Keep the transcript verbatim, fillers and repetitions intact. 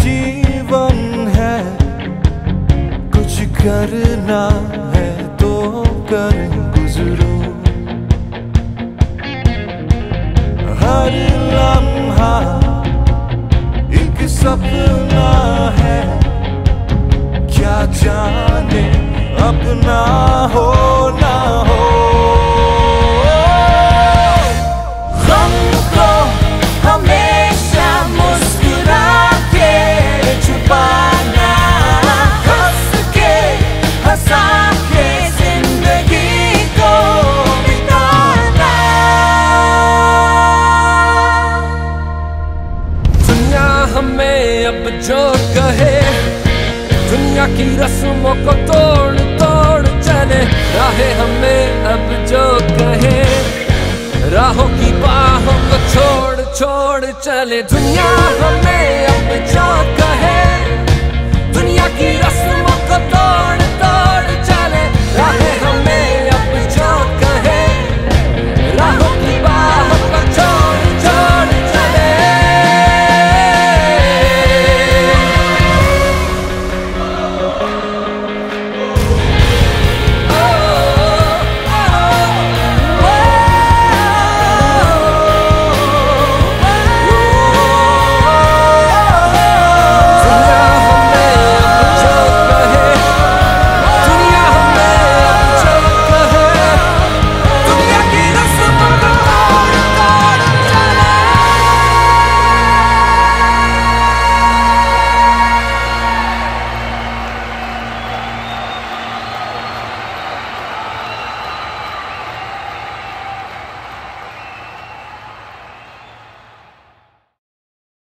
जीवन है, कुछ करना है तो कर गुजरो। हर लम्हा एक सपना है, क्या जाने अपना हो ना हो। गम को हमेशा मुस्कुरा के छुपाना, हंस के हंसा के जिंदगी को बिताना। दुनिया हमें अब जो कहे, दुनिया की रस्मों को तोड़ तोड़ चले, राहें हमें अब जो कहे, राहों की बाहों को छोड़ छोड़ चले। दुनिया हमें अब जो कहे, दुनिया की रस्मों